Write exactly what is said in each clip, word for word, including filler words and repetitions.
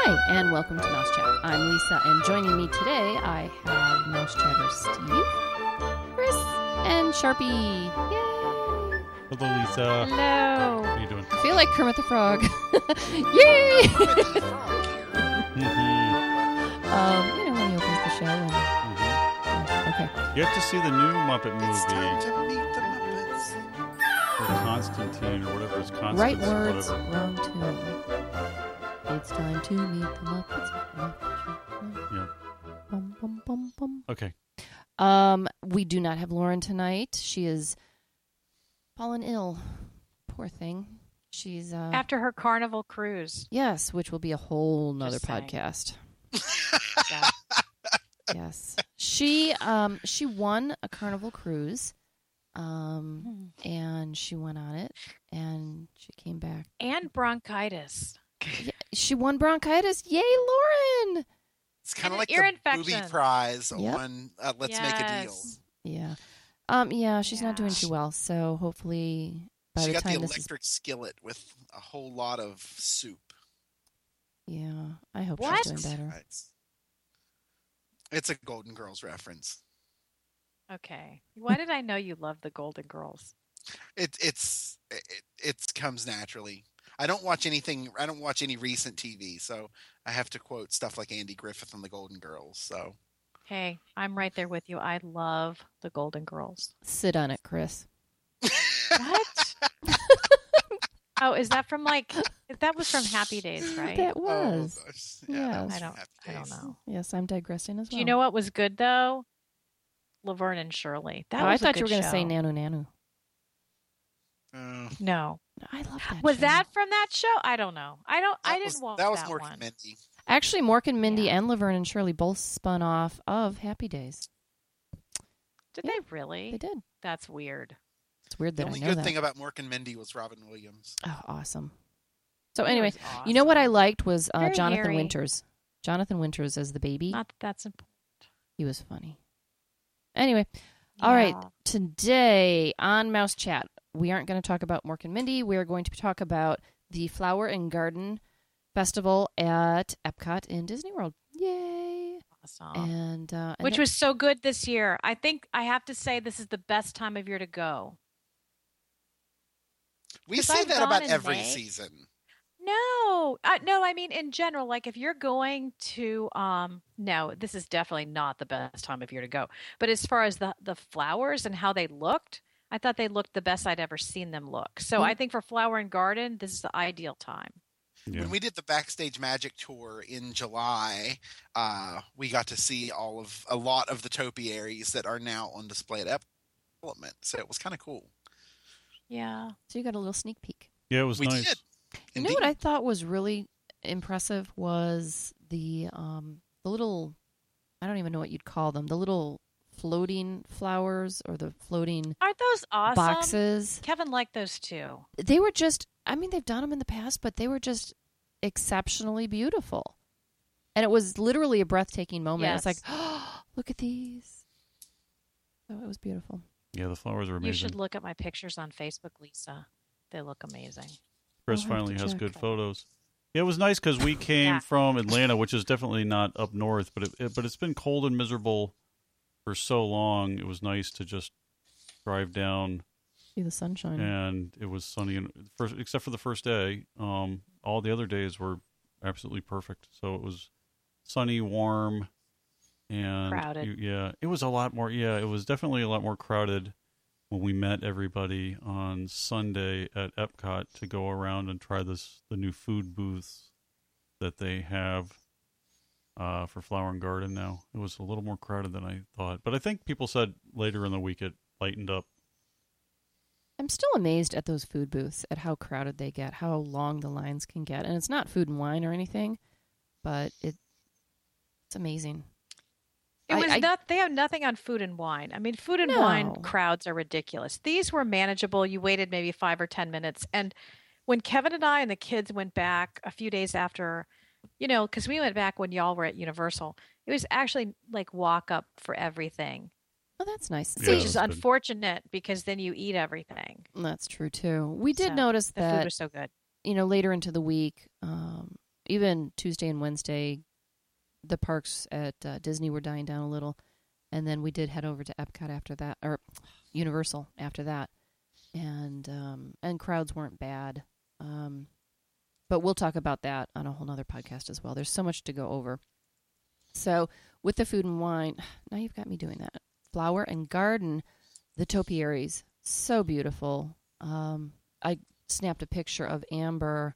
Hi, and welcome to Mouse Chat. I'm Lisa, and joining me today, I have Mouse Chatter Steve, Chris, and Sharpie. Yay! Hello, Lisa. Hello. How are you doing? I feel like Kermit the Frog. Yay! Mm-hmm. um, you know, when he opens the show. And... Mm-hmm. Okay. You have to see the new Muppet movie. It's time to meet the Muppets. Or Constantine, or whatever it's Constantine. Right words, whatever. wrong tune. It's time to meet the Muppets. Yeah. Bum, bum, bum, bum. Okay. Um, we do not have Lauren tonight. She is fallen ill. Poor thing. She's uh After her carnival cruise. yes, which will be a whole nother Just saying. podcast. Yeah. Yes. She um she won a carnival cruise. Um and she went on it and she came back. And bronchitis. Yeah, she won bronchitis. Yay, Lauren. It's kind of And like ear the booby infection. prize Yep. on uh, Let's Make a Deal. Yes. Yeah. Um yeah, she's not doing Yeah. too well, so hopefully by She the got time the this is electric skillet with a whole lot of soup. yeah, I hope What? she's doing better. It's, it's a Golden Girls reference. Okay. Why did I know you loved the Golden Girls? It it's it, it comes naturally. I don't watch anything. I don't watch any recent T V, so I have to quote stuff like Andy Griffith and the Golden Girls. So Hey, I'm right there with you. I love the Golden Girls. Sit on it, Chris. What? Oh, is that from like that was from Happy Days, right? That was. Oh, gosh. Yeah, that Yes. was I don't Happy I don't Days. know. Yes, I'm digressing as well. Do you know what was good though? Laverne and Shirley. That oh, I was a thought you good were going to say show. Nanu Nanu. Uh, No. I love that. Was show. that from that show? I don't know. I don't I that didn't was, watch that was that more one. Mindy. Actually, Mork and Mindy Yeah. and Laverne and Shirley both spun off of Happy Days. Did Yeah, they really? They did. That's weird. It's weird The that I only know good that. thing about Mork and Mindy was Robin Williams. Oh, awesome. So He anyway, was you know what I awesome. liked was uh, Very Jonathan hairy. Winters. Jonathan Winters as the baby. Not that that's important. He was funny. Anyway, all right. Yeah. Today on Mouse Chat, we aren't going to talk about Mork and Mindy. We are going to talk about the Flower and Garden Festival at Epcot in Disney World. Yay! Awesome. And, uh, and Which that- was so good this year. I think I have to say this is the best time of year to go. We 'Cause say I've that gone about in every May. season. No, uh, no, I mean in general, like if you're going to, um, no, this is definitely not the best time of year to go. But as far as the the flowers and how they looked, I thought they looked the best I'd ever seen them look. So Mm. I think for Flower and Garden, this is the ideal time. Yeah. When we did the Backstage Magic tour in July, uh, we got to see all of a lot of the topiaries that are now on display at Element. So it was kind of cool. Yeah. so you got a little sneak peek. Yeah, it was We nice. did. You know what I thought was really impressive was the um the little, I don't even know what you'd call them, the little floating flowers or the floating Aren't those awesome? boxes. Kevin liked those too. They were just, I mean, they've done them in the past, but they were just exceptionally beautiful. And it was literally a breathtaking moment. It's like, Yes. oh, look at these. So it was beautiful. Yeah, the flowers are amazing. You should look at my pictures on Facebook, Lisa. They look amazing. Chris I'll have finally to has check. good photos. Yeah, it was nice because we came Yeah. from Atlanta, which is definitely not up north, but it, it, but it's been cold and miserable for so long. It was nice to just drive down, See the sunshine. and it was sunny. And first, except for the first day, um, all the other days were absolutely perfect. So it was sunny, warm, and Crowded. you- yeah, it was a lot more. Yeah, it was definitely a lot more crowded when we met everybody on Sunday at Epcot to go around and try this the new food booths that they have uh, for Flower and Garden now. It was a little more crowded than I thought, but I think people said later in the week it lightened up. I'm still amazed at those food booths, at how crowded they get, how long the lines can get. And it's not food and wine or anything, but it it's amazing. It I- was I- not. They have nothing on food and wine. I mean, food and No. wine crowds are ridiculous. These were manageable. You waited maybe five or ten minutes, and when Kevin and I and the kids went back a few days after, you know, because we went back when y'all were at Universal, it was actually like walk up for everything, Oh, that's nice. Yeah, See, which that is was good. unfortunate because then you eat everything. that's true too. We did So, notice The food that, was so good. you know, later into the week, um, even Tuesday and Wednesday, the parks at uh, Disney were dying down a little. And then we did head over to Epcot after that, or Universal after that. And um, and crowds weren't bad. Um, but we'll talk about that on a whole nother podcast as well. There's so much to go over. So with the food and wine, now you've got me doing that. Flower and Garden, the topiaries, so beautiful. Um, I snapped a picture of Amber.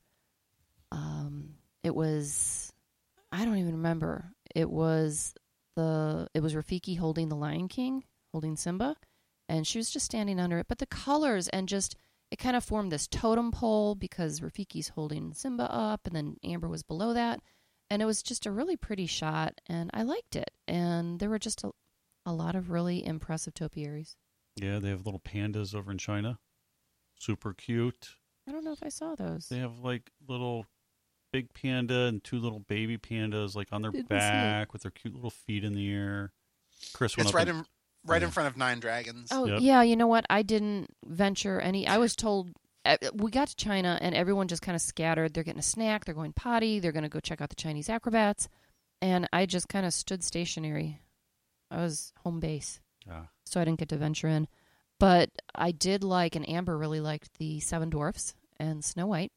Um, it was, I don't even remember. It was the, it was Rafiki holding the Lion King, holding Simba, and she was just standing under it. But the colors and just, it kind of formed this totem pole because Rafiki's holding Simba up, and then Amber was below that. And it was just a really pretty shot, and I liked it. And there were just a, a lot of really impressive topiaries. Yeah, they have little pandas over in China. Super cute. I don't know if I saw those. They have like little big panda and two little baby pandas like on their Didn't see it. back with their cute little feet in the air. Chris went It's up right and- in right Yeah. in front of Nine Dragons. Oh, Yep. yeah, you know what? I didn't venture any. I was told, uh, we got to China, and everyone just kind of scattered. They're getting a snack, they're going potty, they're going to go check out the Chinese acrobats. And I just kind of stood stationary. I was home base, Ah, so I didn't get to venture in. But I did like, and Amber really liked the Seven Dwarfs and Snow White.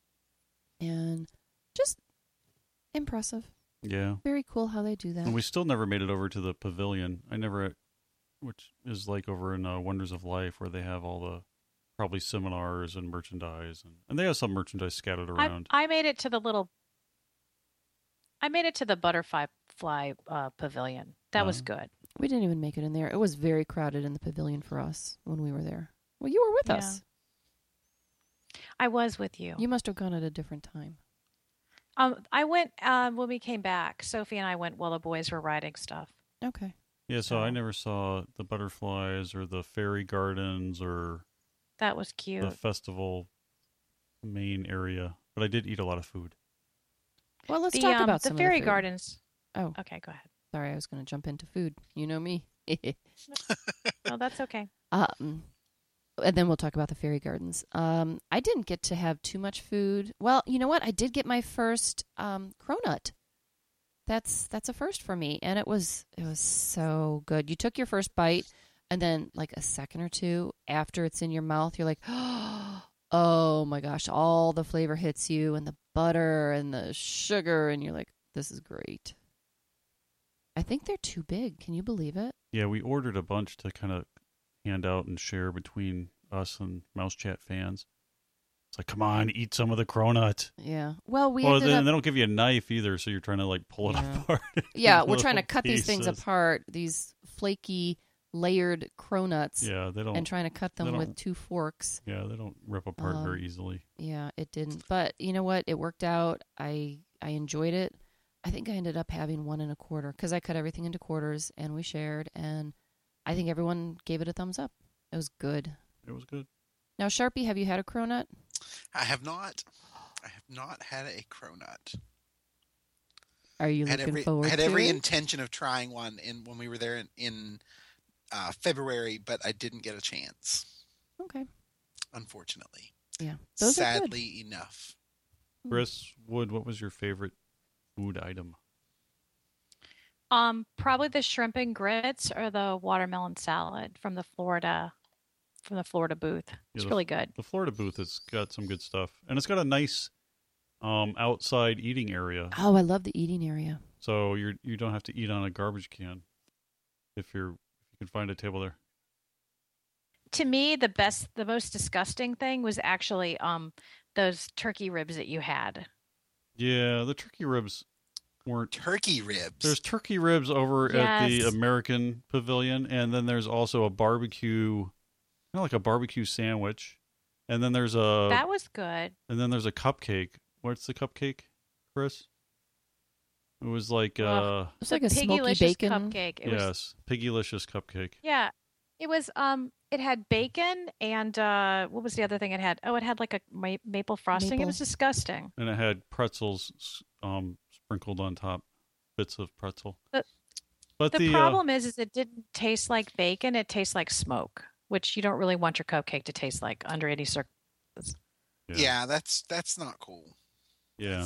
And just impressive. yeah. Very cool how they do that. And we still never made it over to the pavilion. I never, which is like over in uh, Wonders of Life, where they have all the probably seminars and merchandise, and, and they have some merchandise scattered I, around. I made it to the little. I made it to the butterfly fly uh, pavilion. That was Oh. good. We didn't even make it in there. It was very crowded in the pavilion for us when we were there. Well, you were with Yeah. us. I was with you. You must have gone at a different time. Um, I went um, when we came back. Sophie and I went while the boys were riding stuff. Okay. yeah, so I so- never saw the butterflies or the fairy gardens or That was cute. the festival main area, but I did eat a lot of food. Well, let's the talk um, about the some fairy of the food. gardens. Oh, Okay, go ahead. sorry, I was going to jump into food. You know me. No, that's okay. um, and then we'll talk about the fairy gardens. Um, I didn't get to have too much food. Well, you know what? I did get my first um, cronut. That's that's a first for me, and it was it was so good. You took your first bite, and then like a second or two after it's in your mouth, you're like, oh my gosh, all the flavor hits you, and the butter and the sugar, and you're like, this is great. I think they're too big. Can you believe it? Yeah, we ordered a bunch to kind of hand out and share between us and Mouse Chat fans. It's like, come on, eat some of the cronut. Yeah. Well, we well, ended then up. they don't give you a knife either, so you're trying to like pull it Yeah. apart. Yeah, into we're trying to little cut these things pieces. apart. These flaky, layered cronuts, Yeah, they don't. and trying to cut they them with don't- two forks. Yeah, they don't rip apart Um, very easily. Yeah, it didn't. But you know what? It worked out. I I enjoyed it. I think I ended up having one and a quarter because I cut everything into quarters and we shared. And I think everyone gave it a thumbs up. It was good. It was good. Now, Sharpie, have you had a cronut? I have not. I have not had a cronut. Are you I had looking every forward I had to every it? intention of trying one in when we were there in, in uh, February, but I didn't get a chance, Okay. unfortunately. Yeah. Those are good. Sadly enough. Chris Wood, what was your favorite food item? Um, probably the shrimp and grits or the watermelon salad from the Florida, from the Florida booth. It's the- really good. The Florida booth has got some good stuff, and it's got a nice um, outside eating area, Oh, I love the eating area. so you you don't have to eat on a garbage can if you're if you can find a table there. To me, the best, the most disgusting thing was actually um those turkey ribs that you had. Yeah, the turkey ribs weren't. Turkey ribs. There's turkey ribs over at the Yes. American Pavilion, and then there's also a barbecue, kind of like a barbecue sandwich, and then there's a That was good. and then there's a cupcake. What's the cupcake, Chris? It was like uh Ugh. It's like a The smoky Piggylicious bacon. cupcake. It was, yes, Piggylicious cupcake. yeah, it was. Um, it had bacon and uh, what was the other thing it had? Oh, it had like a ma- maple frosting. It Maple. was disgusting. And it had pretzels s- um, sprinkled on top, bits of pretzel. But- but The, the, problem is, is it didn't taste like bacon. It tastes like smoke, which you don't really want your cupcake to taste like under any circumstances. uh, yeah. that's that's not cool. yeah, That's-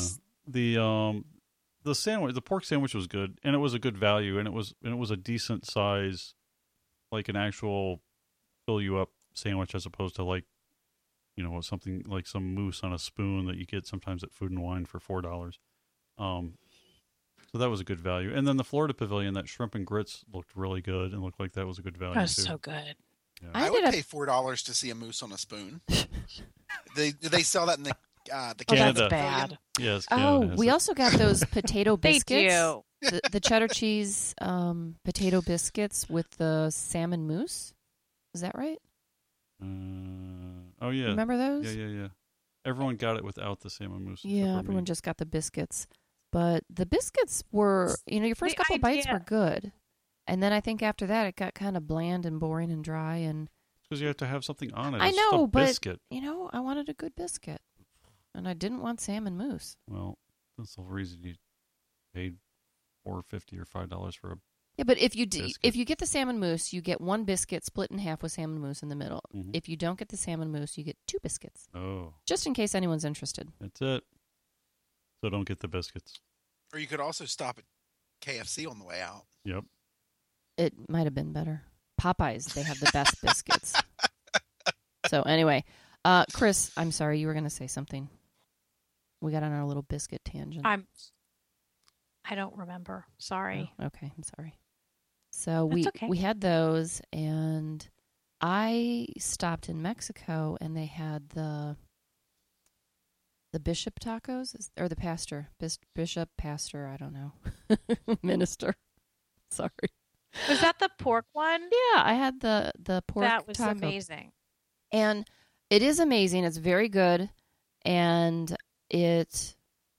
the um the sandwich, the pork sandwich was good, and it was a good value, and it was and it was a decent size, like an actual fill you up sandwich, as opposed to like, you know, something like some mousse on a spoon that you get sometimes at Food and Wine for four dollars. Um, so that was a good value. And then the Florida Pavilion, that shrimp and grits looked really good and looked like that was a good value That was too. so good. Yeah. I I, would did a- pay four dollars to see a moose on a spoon. they do they sell that in the uh, the Oh, Canada. that's bad. Yes. Oh, Canada has we it. also got those potato They biscuits. do. the, the cheddar cheese um, potato biscuits with the salmon mousse. Is that right? Uh, oh yeah. Remember those? Yeah, yeah, yeah. Everyone got it without the salmon mousse. except Yeah, for everyone me. just got the biscuits. But the biscuits were, you know, your first The couple bites idea- were good. And then I think after that it got kind of bland and boring and dry. And, because you have to have something on it. I It's just know, a but- biscuit. you know, I wanted a good biscuit. And I didn't want salmon mousse. Well, that's the reason you paid four fifty or five dollars for a. Yeah, but if you d- Biscuit. if you get the salmon mousse, you get one biscuit split in half with salmon mousse in the middle. Mhm. If you don't get the salmon mousse, you get two biscuits. Oh, Just in case anyone's interested. that's it. So don't get the biscuits. Or you could also stop at K F C on the way out. Yep. It might have been better. Popeyes, they have the best biscuits. So anyway, uh, Chris, I'm sorry, you were going to say something. We got on our little biscuit tangent. I'm. I don't remember. Sorry. Oh, okay, I'm sorry. So we That's okay. we had those, and I stopped in Mexico, and they had the the bishop tacos, is- or the pastor, bis, bishop, pastor, I don't know, minister. Sorry. Was that the pork one? Yeah, I had the the pork that was taco. amazing. And it is amazing. It's very good. And it,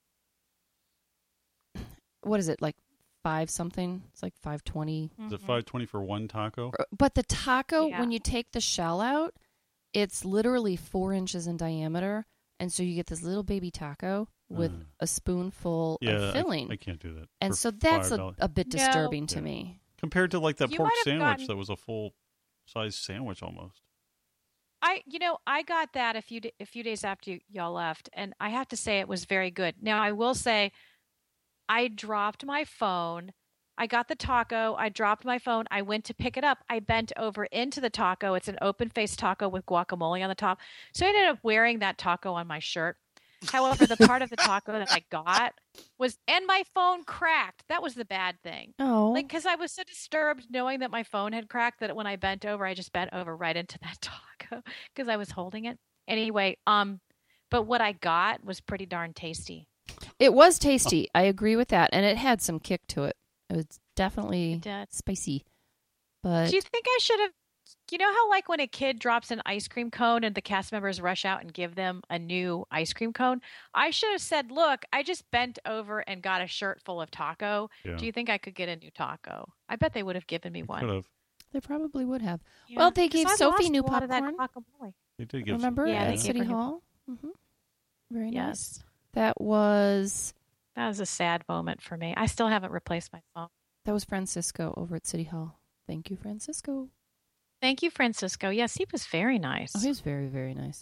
what is it, like five something? It's like five twenty. Is it Mhm. five twenty for one taco? But the taco, Yeah. when you take the shell out, it's literally four inches in diameter. And so you get this little baby taco with Uh. a spoonful Yeah, of I- filling. I, can't do that. and for so that's a, five dollars. a bit No. disturbing to Yeah. me. Compared to like that You pork might have sandwich gotten- that was a full size sandwich almost. I, you know, I got that a few d- a few days after y- y'all left, and I have to say it was very good. Now I will say, I dropped my phone. I got the taco. I dropped my phone. I went to pick it up. I bent over into the taco. It's an open faced taco with guacamole on the top. So I ended up wearing that taco on my shirt. However, the part of the taco that I got was, and my phone cracked. That was the bad thing. Oh, Like, because I was so disturbed knowing that my phone had cracked that when I bent over, I just bent over right into that taco because I was holding it. Anyway, um, but what I got was pretty darn tasty. it was tasty. I agree with that. And it had some kick to it. It was definitely It did. spicy. But Do you think I should have? You know how, like, when a kid drops an ice cream cone and the cast members rush out and give them a new ice cream cone? I should have said, "Look, I just bent over and got a shirt full of taco. Yeah. Do you think I could get a new taco?" I bet they would have given me one. Could have. they probably would have. Yeah, Well, they 'cause gave I Sophie lost new a lot of that popcorn. guacamole. They did give. Remember Yeah, they at gave City her new- Hall? hmm Very nice. Yes, That was that was a sad moment for me. I still haven't replaced my phone. that was Francisco over at City Hall. Thank you, Francisco. Thank you, Francisco. Yes, he was very nice. Oh, he was very, very nice.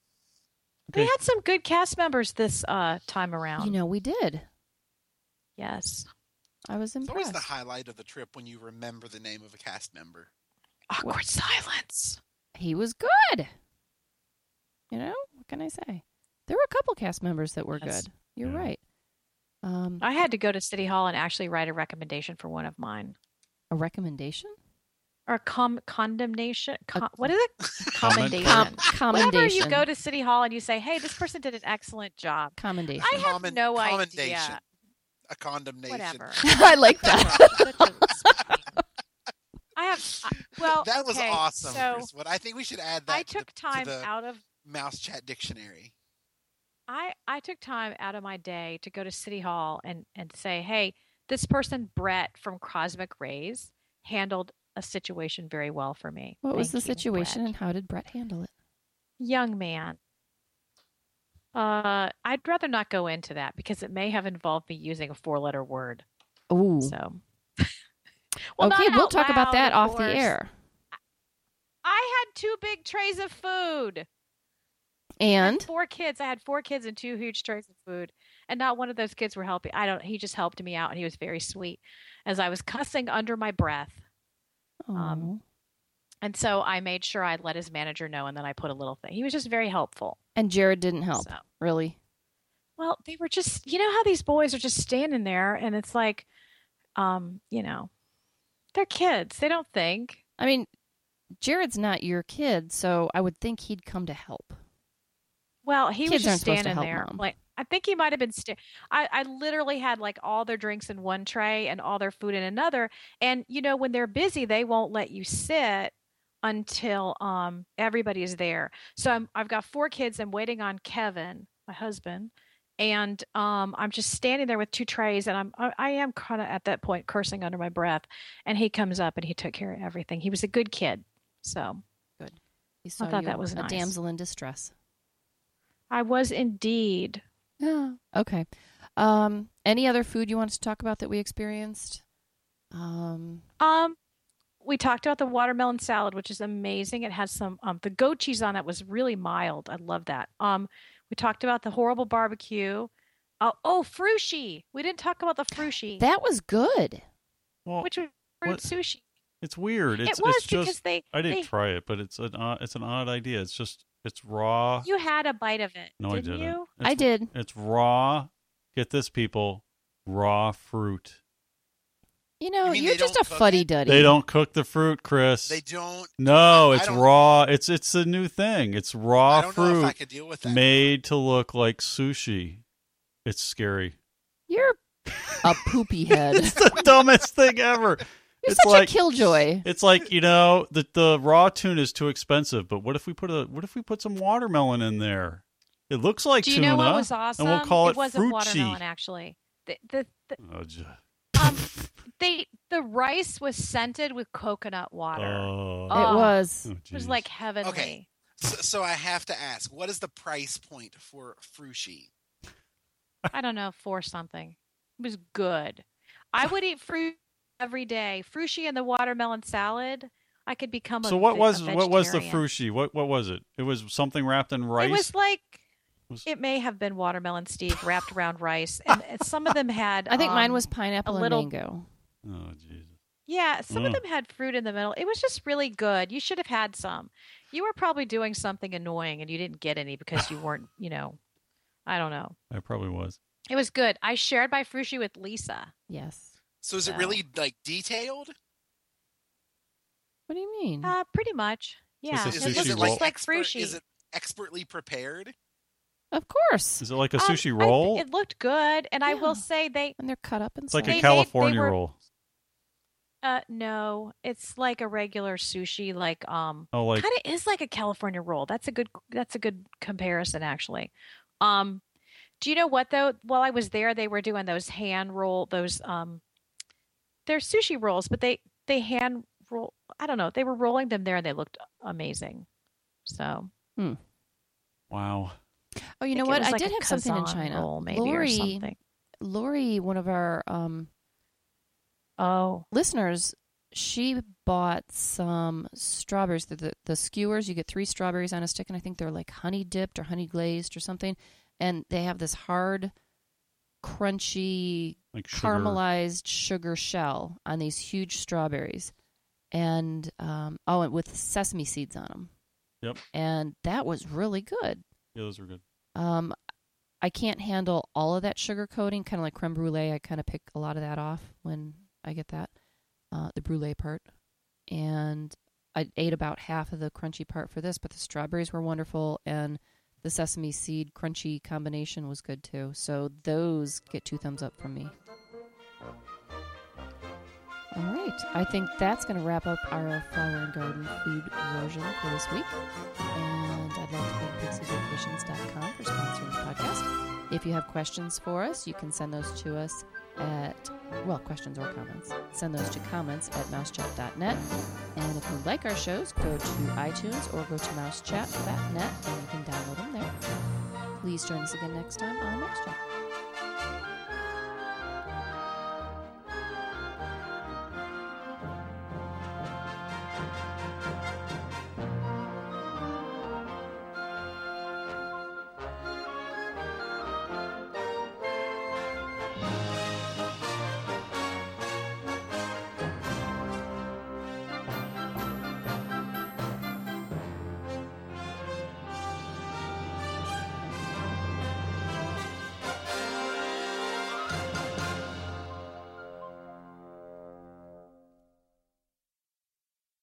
We Okay. had some good cast members this uh, time around. You know, we did. yes. I was It's always impressed. the highlight of the trip when you remember the name of a cast member. Awkward silence. He was good. You know, what can I say? There were a couple cast members that were Yes. good. You're Yeah. right. Um, I had to go to City Hall and actually write a recommendation for one of mine. a recommendation? Or a com- condemnation. Com- A- what is it? Comment? Commendation. Com- Whenever commendation. you go to City Hall and you say, hey, this person did an excellent job. commendation. I have Comment- no commendation. idea. A condemnation. Whatever. I like that. I have, I- well, that was okay, awesome. So Chris. What I think we should add that I to took the, time to the out of Mouse Chat Dictionary. I, I took time out of my day to go to City Hall and, and say, hey, this person, Brett from Cosmic Rays, handled a situation very well for me. What was the Thank you, situation Brett." and how did Brett handle it? Young man. Uh, I'd rather not go into that because it may have involved me using a four-letter word. Ooh. So, Well, okay, not we'll out talk about loud, that of off the course. air. I had two big trays of food. And four kids. I had four kids and two huge trays of food, and not one of those kids were helping. I don't. He just helped me out, and he was very sweet. As I was cussing under my breath, Aw. um, and so I made sure I let his manager know, and then I put a little thing. He was just very helpful. and Jared didn't help, So, really. well, they were just, you know how these boys are just standing there, and it's like, um, you know, they're kids. They don't think. I mean, Jared's not your kid, so I would think he'd come to help. Well, he was Kids aren't just supposed to standing help there. Mom. Like, I think he might have been. Sta- I I literally had like all their drinks in one tray and all their food in another. And you know, when they're busy, they won't let you sit until um everybody is there. So I'm I've got four kids. I'm waiting on Kevin, my husband, and um I'm just standing there with two trays, and I'm I, I am kind of at that point cursing under my breath. And he comes up and he took care of everything. He was a good kid. So He saw thought you, that was a nice. damsel in distress. I was indeed. Yeah. Okay. Um, any other food you wanted to talk about that we experienced? Um, Um, we talked about the watermelon salad, which is amazing. It has some um the goat cheese on it was really mild. I love that. Um, we talked about the horrible barbecue. Oh, oh, frushi. We didn't talk about the frushi, that was good. Well, which was fruit what- sushi. it's weird. It's it was it's because just they. I didn't they, try it, but it's an odd, it's an odd idea. It's just it's raw. You had a bite of it. No, I didn't didn't. you? It's, I did. It's raw. Get this, people. Raw fruit. You know, You mean you're they just don't a cook it? fuddy-duddy. They don't cook the fruit, Chris. They don't. No, I it's don't- raw. It's it's a new thing. It's raw I don't know if I fruit could deal with that. made to look like sushi. It's scary. You're a poopy head. It's the dumbest thing ever. You're it's such like a killjoy. it's like, you know, the the raw tuna is too expensive, but what if we put a what if we put some watermelon in there? It looks like Do you tuna. know what was awesome? And we'll call it, it wasn't fruit watermelon, cheese. actually. The, the, the, Oh, j- um, they the rice was scented with coconut water. oh, It Oh. was. oh, It was geez. like heavenly. Okay. So, so I have to ask, what is the price point for frushi? I don't know, for something. It was good. I would eat fruit every day. Frushi and the watermelon salad. I could become a So what ve- was a what was the vegetarian. frushi? What what was it? It was something wrapped in rice. It was like Was- it may have been watermelon, Steve, wrapped around rice, and and some of them had. I think mine um, was pineapple and little- mango. Oh, Jesus. Yeah, some of Mm. them had fruit in the middle. It was just really good. You should have had some. You were probably doing something annoying and you didn't get any because you weren't, you know, I don't know. I probably was. It was good. I shared my frushi with Lisa. Yes. So is it So- really like detailed? What do you mean? Uh, pretty much. Yeah, a it sushi looks is it roll? just like like expert, frushi. Is it expertly prepared? Of course. Is it like a Um, sushi I- roll? it looked good, and I Yeah. will say they. And they're cut up and It's like They- a they- California they were- roll. Uh, no, it's like a regular sushi. Like um, Oh, like kind of is like a California roll. That's a good. That's a good comparison, actually. Um, do you know what though? While I was there, they were doing those hand roll. Those um, they're sushi rolls, but they they hand roll. I don't know. They were rolling them there, and they looked amazing. So wow. Oh, you know think it what? was I like did a have something in Kazan China. roll, maybe, Lori, or something. Lori, one of our um, Oh, listeners, she bought some strawberries. The, the the skewers, you get three strawberries on a stick, and I think they're like honey dipped or honey glazed or something. And they have this hard, crunchy, Like sugar. caramelized sugar shell on these huge strawberries, and um, oh, and with sesame seeds on them. Yep. And that was really good. Yeah, those were good. Um, I can't handle all of that sugar coating, kind of like creme brulee. I kind of pick a lot of that off when I get that, uh, the brulee part. And I ate about half of the crunchy part for this, but the strawberries were wonderful, and the sesame seed crunchy combination was good too. So those get two thumbs up from me. All right. I think that's going to wrap up our flower and garden food version for this week. And I'd like to thank pixie vacations dot com for sponsoring the podcast. If you have questions for us, you can send those to us at, well, questions or comments. Send those to comments at mousechat dot net. And if you like our shows, go to iTunes or go to mousechat dot net and you can download them there. Please join us again next time on MouseChat.